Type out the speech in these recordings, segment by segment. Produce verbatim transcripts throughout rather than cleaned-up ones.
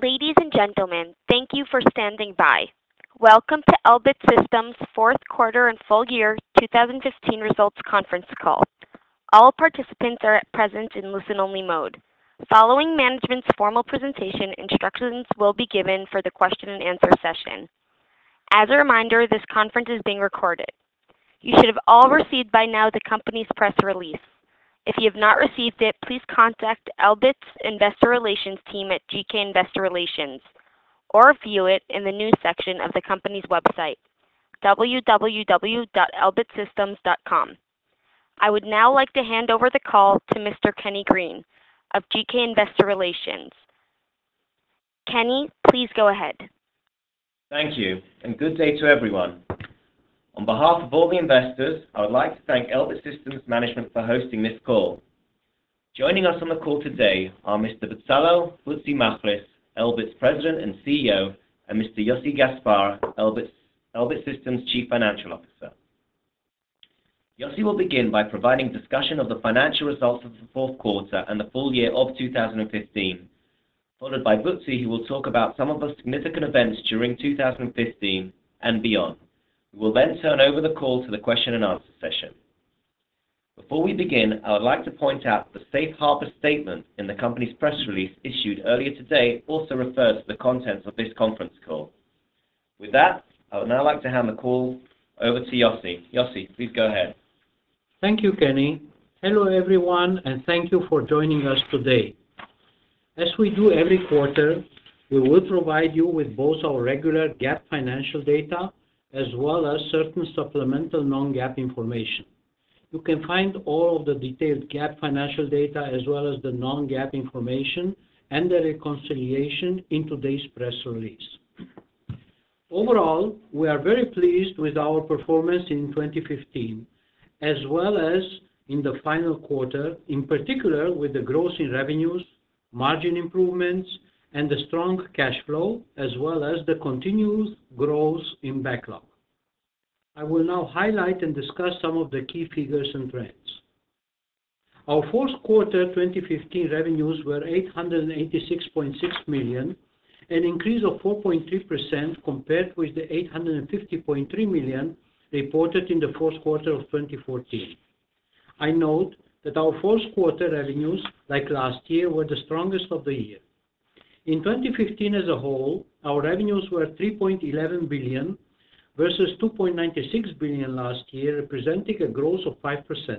Ladies and gentlemen, thank you for standing by. Welcome to Elbit Systems' fourth quarter and full year twenty fifteen results conference call. All participants are at present in listen-only mode. Following management's formal presentation, instructions will be given for the question and answer session. As a reminder, this conference is being recorded. You should have all received by now the company's press release. If you have not received it, please contact Elbit's Investor Relations team at G K Investor Relations, or view it in the news section of the company's website, w w w dot elbit systems dot com. I would now like to hand over the call to Mister Kenny Green of G K Investor Relations. Kenny, please go ahead. Thank you, and good day to everyone. On behalf of all the investors, I would like to thank Elbit Systems management for hosting this call. Joining us on the call today are Mister Bezalel Butzi-Machlis, Elbit's President and C E O, and Mister Yossi Gaspar, Elbit's, Elbit Systems Chief Financial Officer. Yossi will begin by providing discussion of the financial results of the fourth quarter and the full year of two thousand fifteen, followed by Butzi, who will talk about some of the significant events during two thousand fifteen and beyond. We will then turn over the call to the question and answer session. Before we begin, I would like to point out the safe harbor statement in the company's press release issued earlier today also refers to the contents of this conference call. With that, I would now like to hand the call over to Yossi. Yossi, please go ahead. Thank you, Kenny. Hello, everyone, and thank you for joining us today. As we do every quarter, we will provide you with both our regular GAAP financial data as well as certain supplemental non-GAAP information. You can find all of the detailed GAAP financial data as well as the non-GAAP information and the reconciliation in today's press release. Overall, we are very pleased with our performance in twenty fifteen, as well as in the final quarter, in particular with the growth in revenues, margin improvements, and the strong cash flow, as well as the continued growth in backlog. I will now highlight and discuss some of the key figures and trends. Our fourth quarter twenty fifteen revenues were eight hundred eighty-six point six million dollars, an increase of four point three percent compared with the eight hundred fifty point three million dollars reported in the fourth quarter of twenty fourteen. I note that our fourth quarter revenues, like last year, were the strongest of the year. In twenty fifteen as a whole, our revenues were three point one one billion dollars versus two point nine six billion dollars last year, representing a growth of five percent.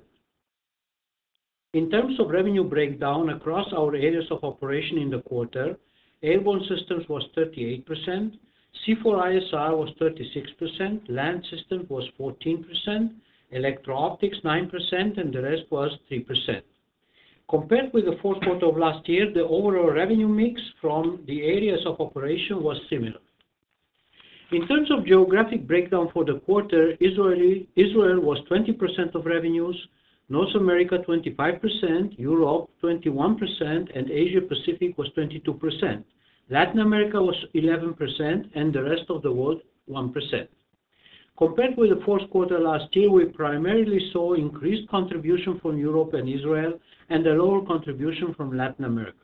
In terms of revenue breakdown across our areas of operation in the quarter, Airborne Systems was thirty-eight percent, C four I S R was thirty-six percent, Land Systems was fourteen percent, Electro-Optics nine percent, and the rest was three percent. Compared with the fourth quarter of last year, the overall revenue mix from the areas of operation was similar. In terms of geographic breakdown for the quarter, Israeli, Israel was twenty percent of revenues, North America twenty-five percent, Europe twenty-one percent, and Asia Pacific was twenty-two percent. Latin America was eleven percent, and the rest of the world one percent. Compared with the fourth quarter last year, we primarily saw increased contribution from Europe and Israel and a lower contribution from Latin America.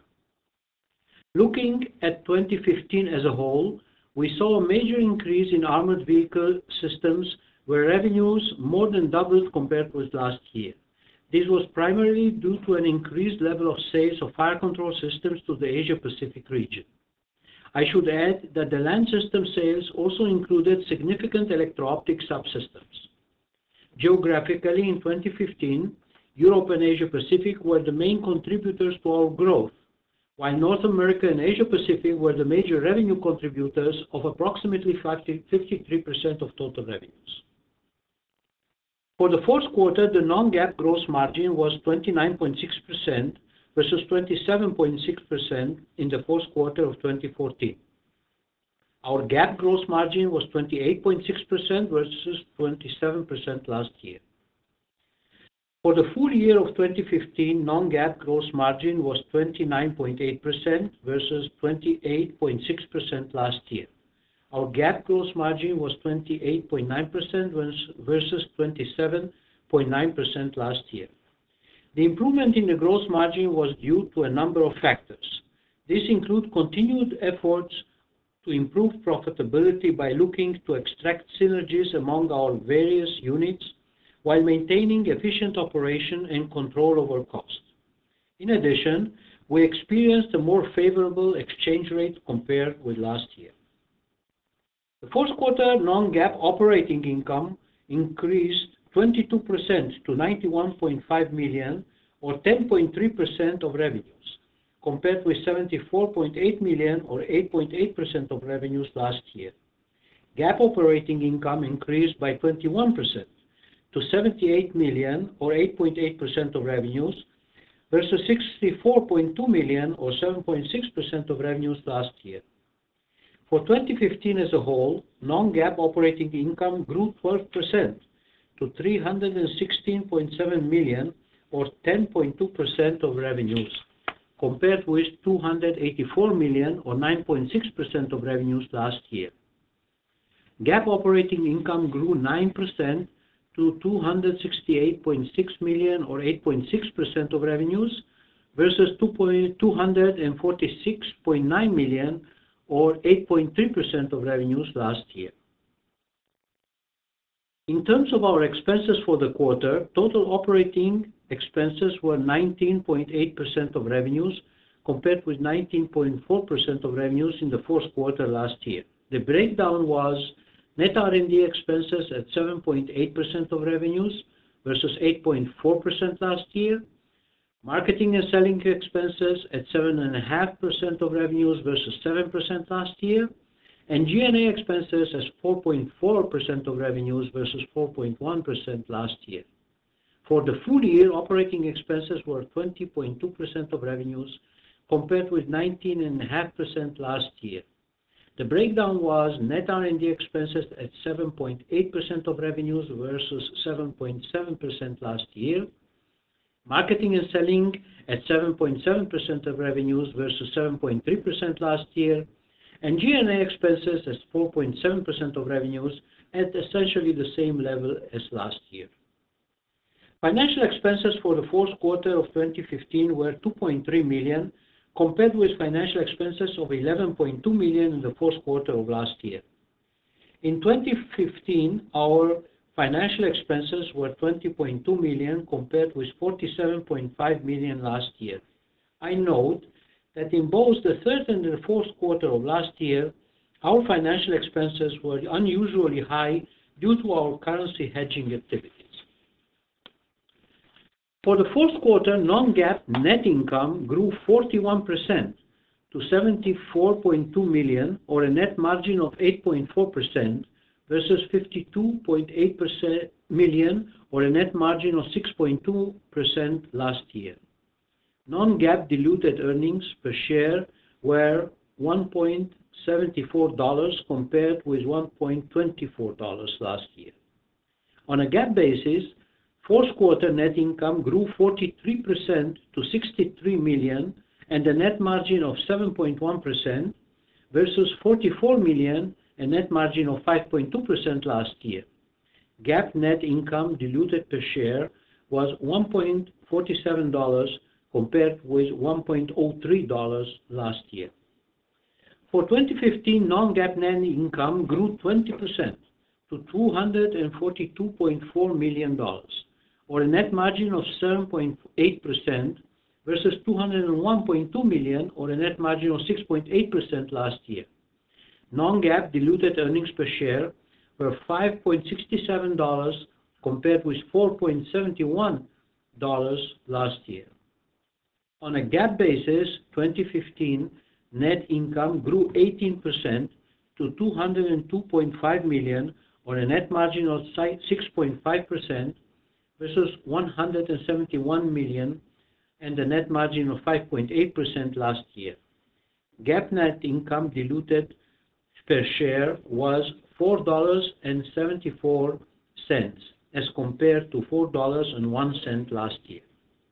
Looking at twenty fifteen as a whole, we saw a major increase in armored vehicle systems where revenues more than doubled compared with last year. This was primarily due to an increased level of sales of fire control systems to the Asia Pacific region. I should add that the land system sales also included significant electro-optic subsystems. Geographically, in twenty fifteen, Europe and Asia Pacific were the main contributors to our growth, while North America and Asia Pacific were the major revenue contributors of approximately fifty-three percent of total revenues. For the fourth quarter, the non-GAAP gross margin was twenty-nine point six percent versus twenty-seven point six percent in the fourth quarter of twenty fourteen. Our GAAP gross margin was twenty-eight point six percent versus twenty-seven percent last year. For the full year of twenty fifteen, non-GAAP gross margin was twenty-nine point eight percent versus twenty-eight point six percent last year. Our GAAP gross margin was twenty-eight point nine percent versus twenty-seven point nine percent last year. The improvement in the gross margin was due to a number of factors. This includes continued efforts to improve profitability by looking to extract synergies among our various units while maintaining efficient operation and control over costs. In addition, we experienced a more favorable exchange rate compared with last year. The fourth quarter non-GAAP operating income increased twenty-two percent to ninety-one point five million dollars or ten point three percent of revenues, compared with seventy-four point eight million dollars or eight point eight percent of revenues last year. GAAP operating income increased by twenty-one percent to seventy-eight million dollars or eight point eight percent of revenues versus sixty-four point two million dollars or seven point six percent of revenues last year. For twenty fifteen as a whole, non-GAAP operating income grew twelve percent to three hundred sixteen point seven million dollars or ten point two percent of revenues, compared with two hundred eighty-four million dollars or nine point six percent of revenues last year. GAAP operating income grew nine percent to two hundred sixty-eight point six million dollars or eight point six percent of revenues versus two hundred forty-six point nine million dollars or eight point three percent of revenues last year. In terms of our expenses for the quarter, total operating expenses were nineteen point eight percent of revenues compared with nineteen point four percent of revenues in the fourth quarter last year. The breakdown was net R and D expenses at seven point eight percent of revenues versus eight point four percent last year, marketing and selling expenses at seven point five percent of revenues versus seven percent last year, and G and A expenses as four point four percent of revenues versus four point one percent last year. For the full year, operating expenses were twenty point two percent of revenues compared with nineteen point five percent last year. The breakdown was net R and D expenses at seven point eight percent of revenues versus seven point seven percent last year, marketing and selling at seven point seven percent of revenues versus seven point three percent last year, and G and A expenses as four point seven percent of revenues at essentially the same level as last year. Financial expenses for the fourth quarter of twenty fifteen were two point three million dollars compared with financial expenses of eleven point two million dollars in the fourth quarter of last year. In twenty fifteen, our financial expenses were twenty point two million dollars compared with forty-seven point five million dollars last year. I note that in both the third and the fourth quarter of last year, our financial expenses were unusually high due to our currency hedging activities. For the fourth quarter, non-GAAP net income grew forty-one percent to seventy-four point two million dollars or a net margin of eight point four percent versus fifty-two point eight million dollars or a net margin of six point two percent last year. Non-GAAP diluted earnings per share were one point seven four dollars compared with one point two four dollars last year. On a GAAP basis, fourth quarter net income grew forty-three percent to sixty-three million dollars and a net margin of seven point one percent versus forty-four million dollars and net margin of five point two percent last year. GAAP net income diluted per share was one point four seven dollars compared with one point zero three dollars last year. For twenty fifteen, non-GAAP net income grew twenty percent to two hundred forty-two point four million dollars, or a net margin of seven point eight percent versus two hundred one point two million dollars or a net margin of six point eight percent last year. Non-GAAP diluted earnings per share were five point six seven dollars compared with four point seven one dollars last year. On a GAAP basis, twenty fifteen net income grew eighteen percent to two hundred two point five million dollars or a net margin of six point five percent versus one hundred seventy-one million dollars and a net margin of five point eight percent last year. GAAP net income diluted per share was four dollars and seventy-four cents as compared to four dollars and one cent last year.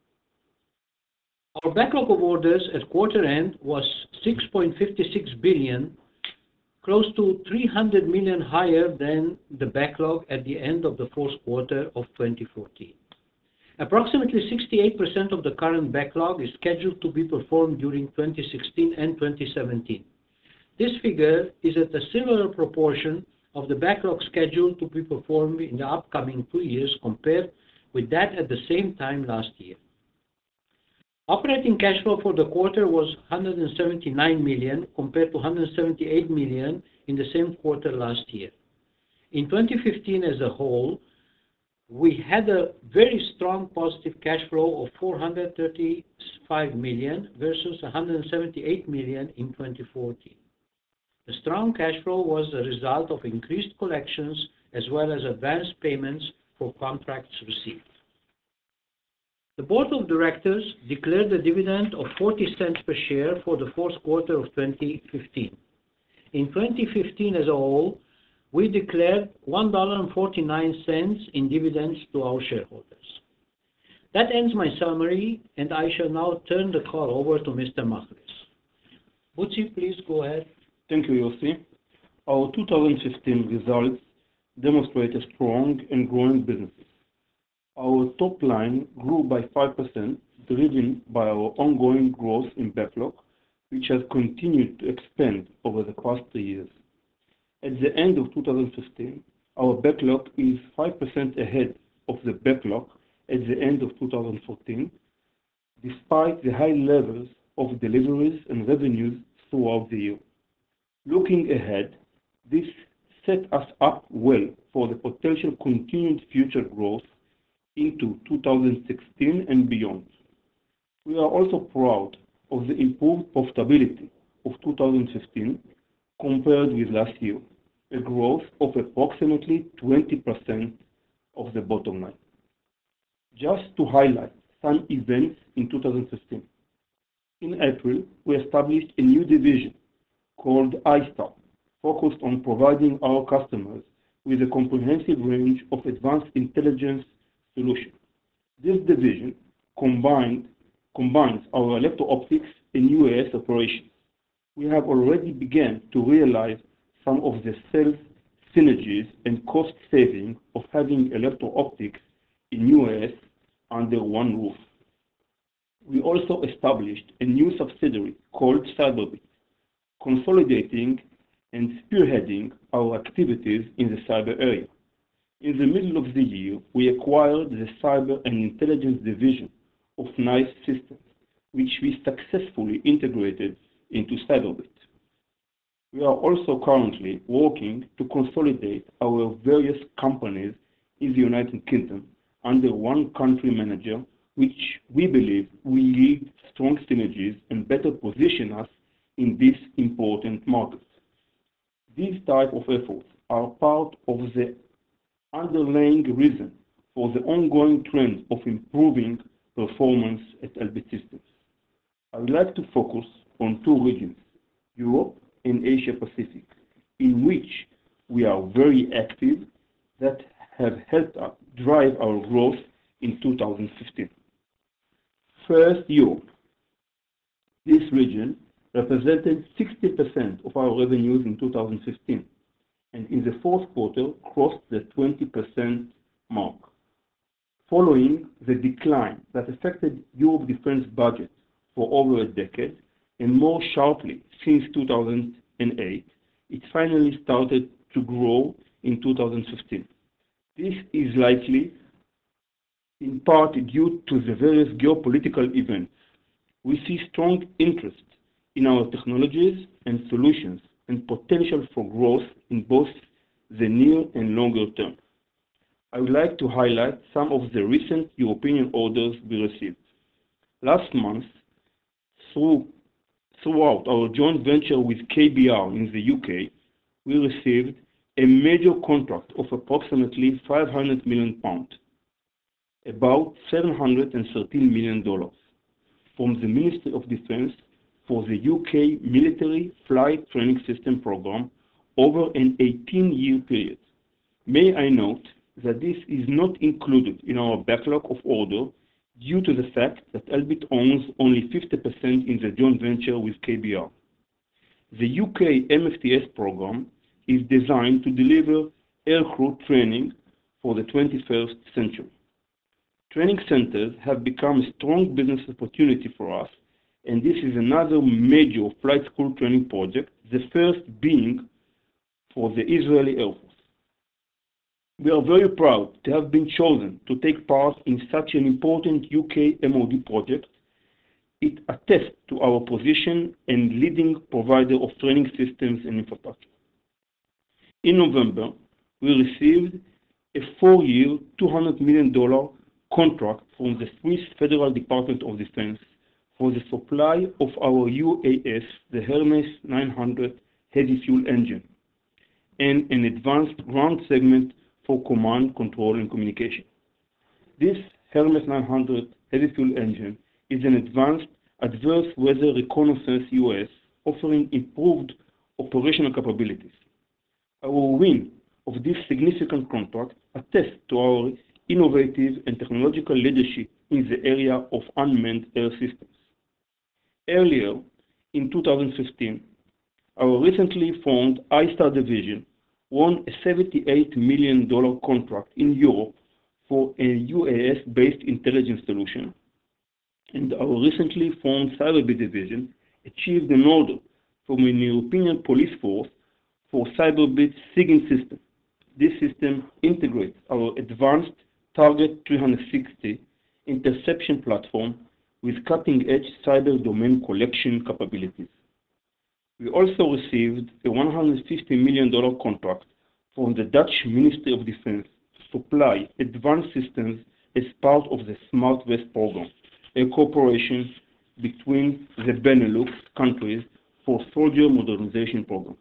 Our backlog of orders at quarter end was six point five six billion dollars, close to three hundred million dollars higher than the backlog at the end of the fourth quarter of twenty fourteen. Approximately sixty-eight percent of the current backlog is scheduled to be performed during twenty sixteen and twenty seventeen. This figure is at a similar proportion of the backlog scheduled to be performed in the upcoming two years compared with that at the same time last year. Operating cash flow for the quarter was one hundred seventy-nine million dollars compared to one hundred seventy-eight million dollars in the same quarter last year. In twenty fifteen as a whole, we had a very strong positive cash flow of four hundred thirty-five million dollars versus one hundred seventy-eight million dollars in twenty fourteen. The strong cash flow was a result of increased collections as well as advanced payments for contracts received. The Board of Directors declared a dividend of forty cents per share for the fourth quarter of twenty fifteen. In twenty fifteen as a whole, we declared one dollar and forty-nine cents in dividends to our shareholders. That ends my summary, and I shall now turn the call over to Mister Machlis. Butzi, please go ahead. Thank you, Yossi. Our two thousand fifteen results demonstrate a strong and growing business. Our top line grew by five percent, driven by our ongoing growth in backlog, which has continued to expand over the past three years. At the end of two thousand fifteen, our backlog is five percent ahead of the backlog at the end of two thousand fourteen, despite the high levels of deliveries and revenues throughout the year. Looking ahead, this set us up well for the potential continued future growth into two thousand sixteen and beyond. We are also proud of the improved profitability of two thousand fifteen compared with last year, a growth of approximately twenty percent of the bottom line. Just to highlight some events in two thousand fifteen. In April, we established a new division called iStar, focused on providing our customers with a comprehensive range of advanced intelligence solutions. This division combined, combines our electro-optics and U A S operations. We have already begun to realize some of the sales synergies and cost savings of having electro-optics in U A S under one roof. We also established a new subsidiary called Cyberbit, consolidating and spearheading our activities in the cyber area. In the middle of the year, we acquired the Cyber and Intelligence Division of NICE Systems, which we successfully integrated into Cyberbit. We are also currently working to consolidate our various companies in the United Kingdom under one country manager, which we believe will yield strong synergies and better position us in this important market. These type of efforts are part of the underlying reason for the ongoing trend of improving performance at Elbit Systems. I would like to focus on two regions, Europe and Asia Pacific, in which we are very active that have helped us drive our growth in two thousand fifteen. First, Europe. This region represented sixty percent of our revenues in two thousand fifteen, and in the fourth quarter crossed the twenty percent mark. Following the decline that affected Europe defense budget for over a decade, and more sharply since two thousand eight, it finally started to grow in two thousand fifteen. This is likely in part due to the various geopolitical events. We see strong interest in our technologies and solutions and potential for growth in both the near and longer term. I would like to highlight some of the recent European orders we received. Last month, through, throughout our joint venture with K B R in the U K, we received a major contract of approximately five hundred million pounds, about seven hundred thirteen million dollars, from the Ministry of Defense for the U K Military Flight Training System program over an eighteen-year period. May I note that this is not included in our backlog of order due to the fact that Elbit owns only fifty percent in the joint venture with K B R. The U K M F T S program is designed to deliver aircrew training for the twenty-first century. Training centers have become a strong business opportunity for us, and this is another major flight school training project, the first being for the Israeli Air Force. We are very proud to have been chosen to take part in such an important U K M O D project. It attests to our position and leading provider of training systems and infrastructure. In November, we received a four-year, two hundred million dollars contract from the Swiss Federal Department of Defense for the supply of our U A S, the Hermes nine hundred heavy fuel engine, and an advanced ground segment for command, control, and communication. This Hermes nine hundred heavy fuel engine is an advanced adverse weather reconnaissance U A S offering improved operational capabilities. Our win of this significant contract attests to our innovative and technological leadership in the area of unmanned air systems. Earlier, in two thousand fifteen, our recently formed I-STAR division won a seventy-eight million dollars contract in Europe for a U A S-based intelligence solution, and our recently formed Cyberbit division achieved an order from a European police force for Cyberbit SIGINT system. This system integrates our advanced Target three sixty interception platform with cutting-edge cyber domain collection capabilities. We also received a one hundred fifty million dollars contract from the Dutch Ministry of Defense to supply advanced systems as part of the Smart West program, a cooperation between the Benelux countries for soldier modernization programs.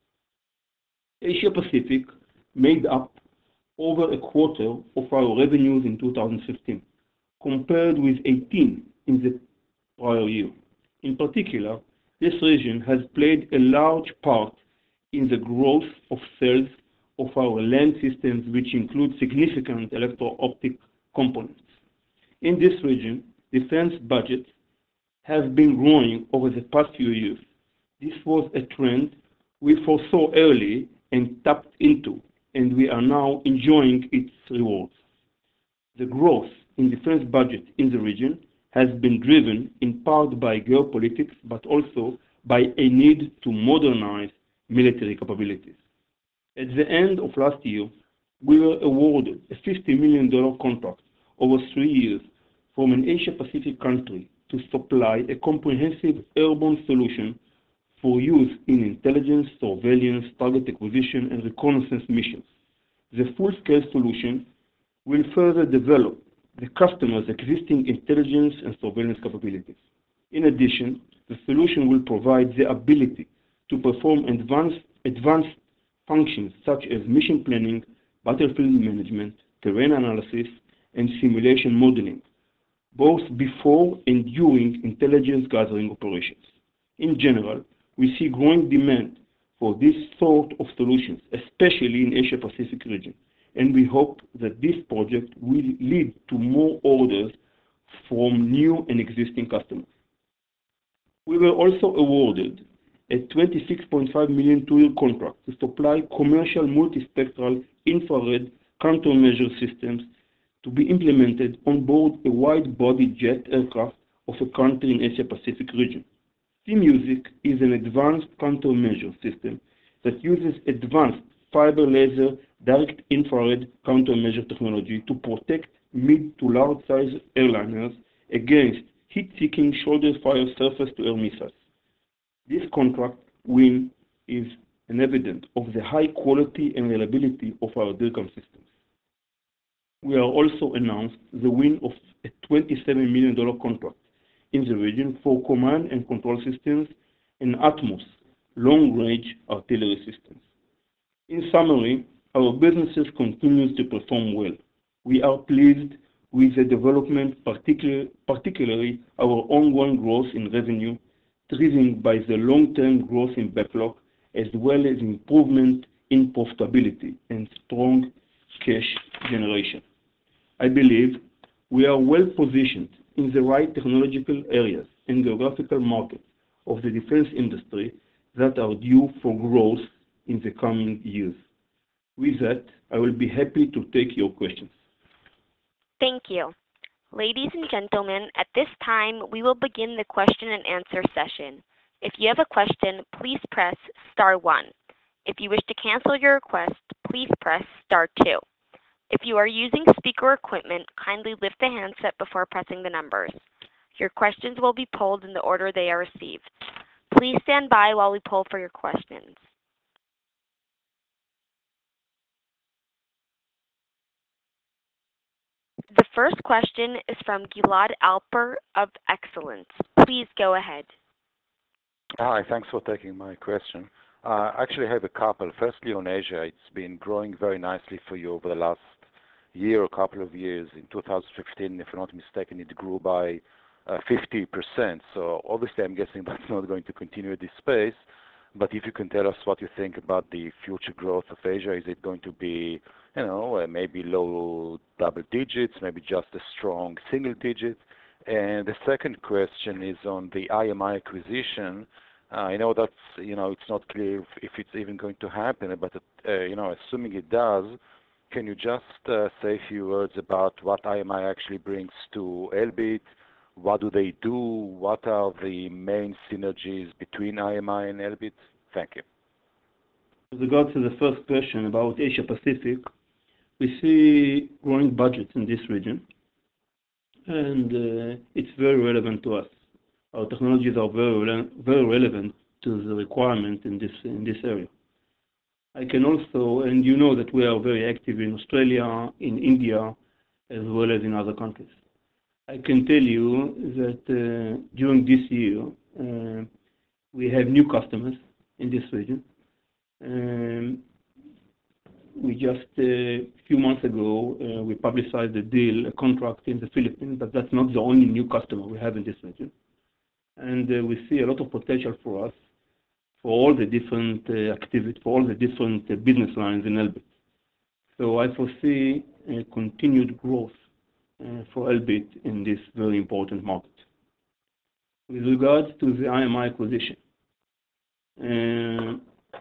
Asia Pacific made up over a quarter of our revenues in two thousand fifteen, compared with eighteen in the prior year. In particular, this region has played a large part in the growth of sales of our land systems, which include significant electro-optic components. In this region, defense budgets have been growing over the past few years. This was a trend we foresaw early and tapped into, and we are now enjoying its rewards. The growth in defense budget in the region has been driven in part by geopolitics, but also by a need to modernize military capabilities. At the end of last year, we were awarded a fifty million dollars contract over three years from an Asia-Pacific country to supply a comprehensive airborne solution for use in intelligence, surveillance, target acquisition, and reconnaissance missions. The full-scale solution will further develop the customer's existing intelligence and surveillance capabilities. In addition, the solution will provide the ability to perform advanced, advanced functions such as mission planning, battlefield management, terrain analysis, and simulation modeling, both before and during intelligence gathering operations. In general, we see growing demand for this sort of solutions, especially in Asia-Pacific region, and we hope that this project will lead to more orders from new and existing customers. We were also awarded a twenty-six point five million dollars two-year contract to supply commercial multispectral infrared countermeasure systems to be implemented on board a wide-body jet aircraft of a country in Asia-Pacific region. C-MUSIC is an advanced countermeasure system that uses advanced fiber laser direct infrared countermeasure technology to protect mid to large-size airliners against heat-seeking shoulder-fire surface-to-air missiles. This contract win is an evidence of the high quality and reliability of our DIRCM systems. We are also announced the win of a twenty-seven million dollars contract in the region for command and control systems and ATMOS long-range artillery systems. In summary, our businesses continues to perform well. We are pleased with the development, particular, particularly our ongoing growth in revenue, driven by the long-term growth in backlog, as well as improvement in profitability and strong cash generation. I believe we are well positioned in the right technological areas and geographical markets of the defense industry that are due for growth in the coming years. With that, I will be happy to take your questions. Thank you. Ladies and gentlemen, at this time, we will begin the question and answer session. If you have a question, please press star one. If you wish to cancel your request, please press star two. If you are using speaker equipment, kindly lift the handset before pressing the numbers. Your questions will be polled in the order they are received. Please stand by while we poll for your questions. The first question is from Gilad Alper of Excellence. Please go ahead. Hi, thanks for taking my question. Uh, actually, I have a couple. Firstly, on Asia, it's been growing very nicely for you over the last year or couple of years. In two thousand fifteen, if I'm not mistaken, it grew by uh, fifty percent. So obviously, I'm guessing that's not going to continue at this pace. But if you can tell us what you think about the future growth of Asia, is it going to be, you know, uh, maybe low double digits, maybe just a strong single digit? And the second question is on the I M I acquisition. Uh, I know that's, you know, it's not clear if, if it's even going to happen, but, uh, you know, assuming it does, can you just uh, say a few words about what I M I actually brings to Elbit? What do they do? What are the main synergies between I M I and Elbit? Thank you. With regard to the first question about Asia Pacific, we see growing budgets in this region, and uh, it's very relevant to us. Our technologies are very, very relevant to the requirement in this in this area. I can also, and you know that we are very active in Australia, in India, as well as in other countries. I can tell you that uh, during this year, uh, we have new customers in this region. Um, we just, a uh, few months ago, uh, we publicized a deal, a contract in the Philippines, but that's not the only new customer we have in this region. And uh, we see a lot of potential for us for all the different uh, activities, for all the different uh, business lines in Elbit. So I foresee uh, continued growth uh, for Elbit in this very important market. With regards to the I M I acquisition, uh,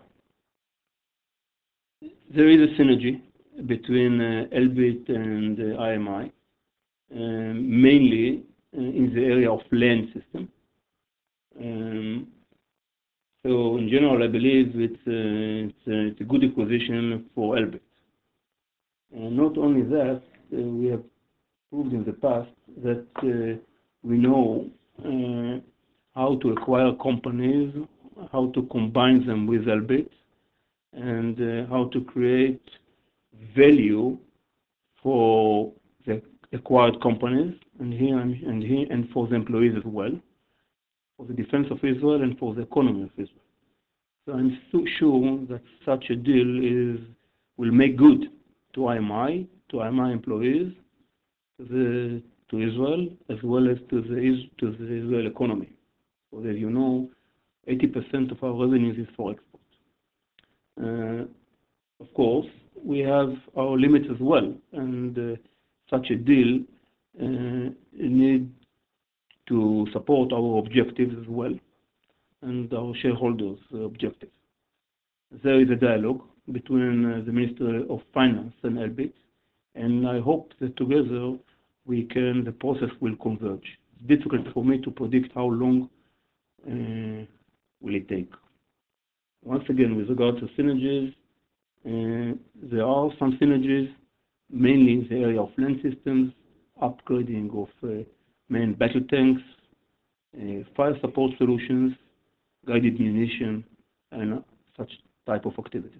there is a synergy between uh, Elbit and uh, I M I, um, mainly uh, in the area of land system. Um, so in general, I believe it's, uh, it's, uh, it's a good acquisition for Elbit. And not only that, uh, we have proved in the past that uh, we know uh, how to acquire companies, how to combine them with Elbit, and uh, how to create value for the acquired companies, and here and, and here and for the employees as well, for the defense of Israel and for the economy of Israel. So I'm so sure that such a deal is will make good to I M I, to I M I employees, to the to Israel, as well as to the to the Israel economy. So as you know, eighty percent of our revenues is for export. Uh, of course, we have our limits as well, and uh, such a deal uh, need to support our objectives as well, and our shareholders' objectives. There is a dialogue between uh, the Ministry of Finance and Elbit, and I hope that together we can, the process will converge. It's difficult for me to predict how long uh, will it take. Once again, with regard to synergies, uh, there are some synergies, mainly in the area of land systems, upgrading of uh, main battle tanks, uh, fire support solutions, guided munition, and such type of activities.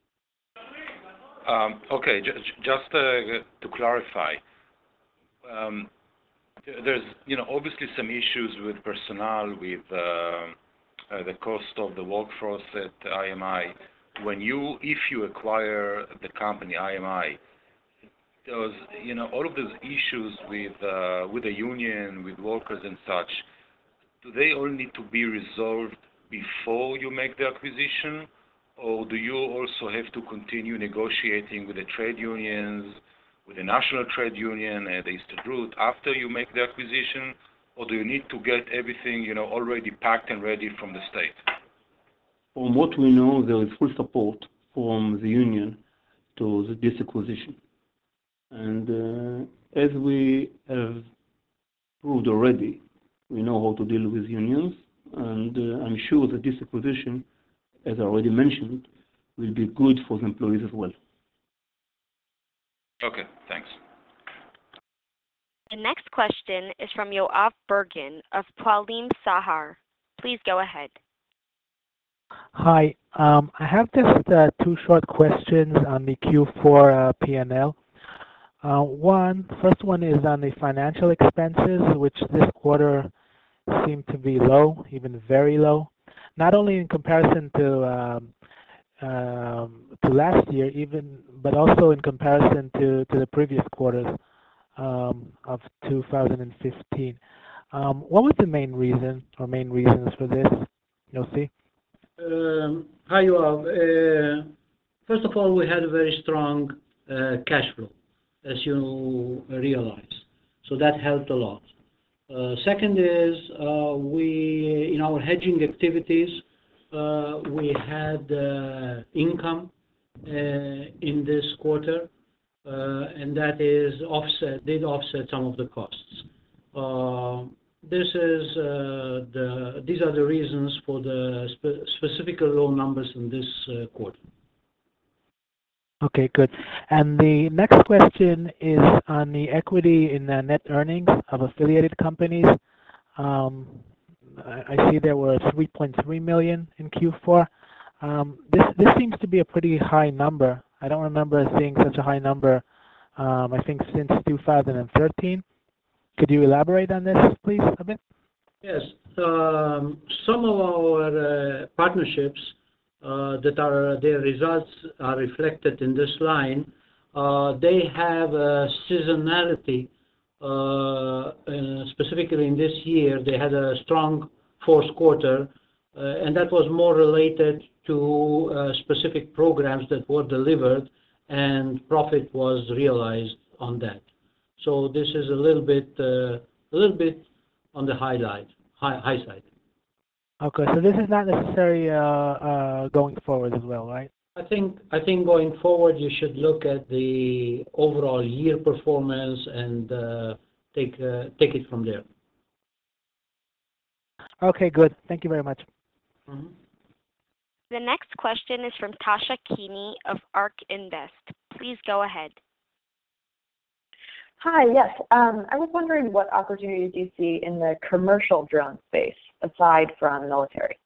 Um, okay, j- j- just uh, to clarify, um, there's, you know, obviously some issues with personnel, with uh, uh, the cost of the workforce at I M I. When you, if you acquire the company I M I, those, you know, all of those issues with uh, with the union, with workers and such, do they all need to be resolved before you make the acquisition, or do you also have to continue negotiating with the trade unions, with the national trade union and the Histadrut after you make the acquisition, or do you need to get everything, you know, already packed and ready from the state? From what we know, there is full support from the union to this acquisition. And uh, as we have proved already we know how to deal with unions, and uh, I'm sure that this acquisition, as I already mentioned, will be good for the employees as well. Okay, thanks. The next question is from Yoav Bergen of Poalim Sahar. Please go ahead. Hi. Um, I have just uh, two short questions on the Q four uh, P and L. Uh, one, first one is on the financial expenses, which this quarter seem to be low, even very low. Not only in comparison to um, um, to last year, even, but also in comparison to, to the previous quarters um, of two thousand fifteen. Um, what was the main reason or main reasons for this, Yossi? Um, Hi, Yoav. Uh, First of all, we had a very strong uh, cash flow, as you realize. So that helped a lot. Uh, Second is, uh, we in our hedging activities, uh, we had uh, income uh, in this quarter, uh, and that is offset, did offset some of the costs. Uh, This is uh, the these are the reasons for the spe- specific low numbers in this uh, quarter. Okay, good. And the next question is on the equity in the net earnings of affiliated companies. Um, I I see there were three point three million in Q four. Um, this this seems to be a pretty high number. I don't remember seeing such a high number. Um, I think since two thousand thirteen. Could you elaborate on this, please, a bit? Yes. Um, Some of our uh, partnerships uh, that are their results are reflected in this line. Uh, They have a seasonality. uh, uh, Specifically in this year, they had a strong fourth quarter, uh, and that was more related to uh, specific programs that were delivered, and profit was realized on that. So this is a little bit, uh, a little bit on the highlight, high, high side. Okay, so this is not necessary uh, uh, going forward as well, right? I think, I think going forward, you should look at the overall year performance and uh, take, uh, take it from there. Okay, good. Thank you very much. Mhm. The next question is from Tasha Keeney of ARK Invest. Please go ahead. Hi, yes. Um, I was wondering what opportunities you see in the commercial drone space aside from military.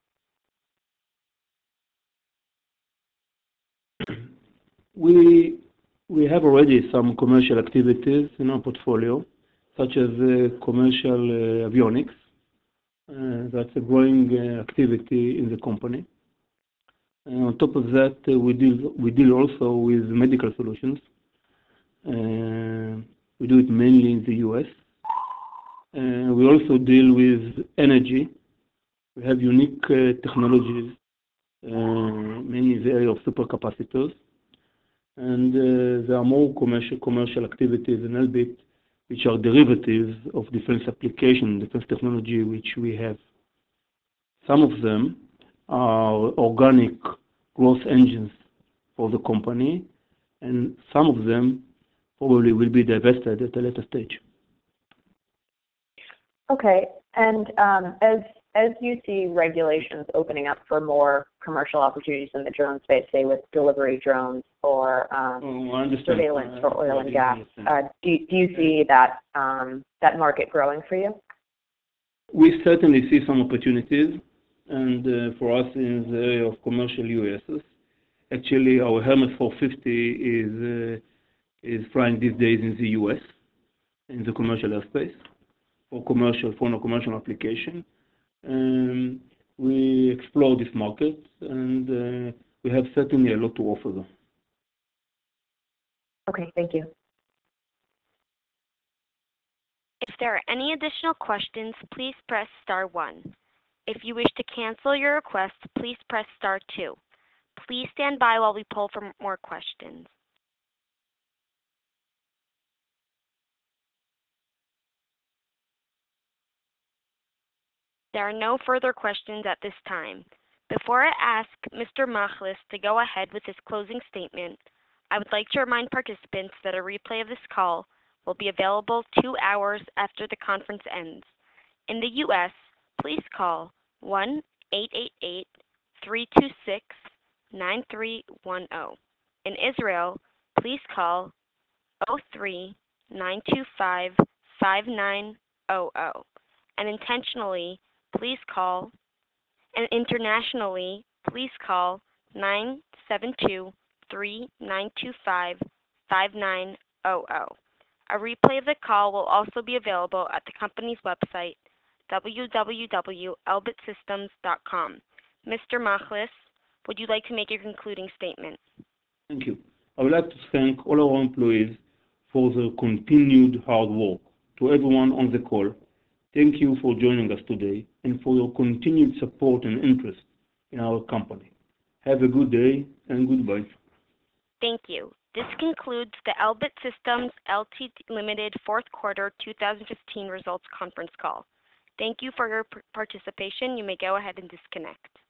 We we have already some commercial activities in our portfolio, such as uh, commercial uh, avionics. Uh, that's a growing uh, activity in the company. And on top of that, uh, we deal we deal also with medical solutions. Uh, we do it mainly in the U S. Uh, we also deal with energy. We have unique uh, technologies, uh, mainly in the area of supercapacitors. And uh, there are more commercial commercial activities in Elbit, which are derivatives of defense application, defense technology, which we have. Some of them are organic growth engines for the company, and some of them probably will be divested at a later stage. Okay, and um, as as you see regulations opening up for more commercial opportunities in the drone space, say with delivery drones or um, Oh, I understand. surveillance Uh, for oil I and didn't gas, understand. uh, do, do you see that um, that market growing for you? We certainly see some opportunities, and uh, for us in the area of commercial U A Ss. Actually, our Hermes four fifty is uh, is flying these days in the U S in the commercial airspace for commercial for no commercial application. Um, we explore this market, and uh, we have certainly a lot to offer them. Okay, thank you. If there are any additional questions, please press star one. If you wish to cancel your request, please press star two. Please stand by while we poll for more questions. There are no further questions at this time. Before I ask Mister Machlis to go ahead with his closing statement, I would like to remind participants that a replay of this call will be available two hours after the conference ends. In the U S, please call one eight eight eight, three two six, nine three one zero. In Israel, please call zero three, nine two five, five nine zero zero. And intentionally, please call, and internationally, please call nine seven two, three nine two five, five nine zero zero. A replay of the call will also be available at the company's website, w w w dot elbit systems dot com. Mister Machlis, would you like to make your concluding statement? Thank you. I would like to thank all our employees for their continued hard work. To everyone on the call, thank you for joining us today and for your continued support and interest in our company. Have a good day and goodbye. Thank you. This concludes the Elbit Systems L T D Limited fourth quarter two thousand fifteen results conference call. Thank you for your participation. You may go ahead and disconnect.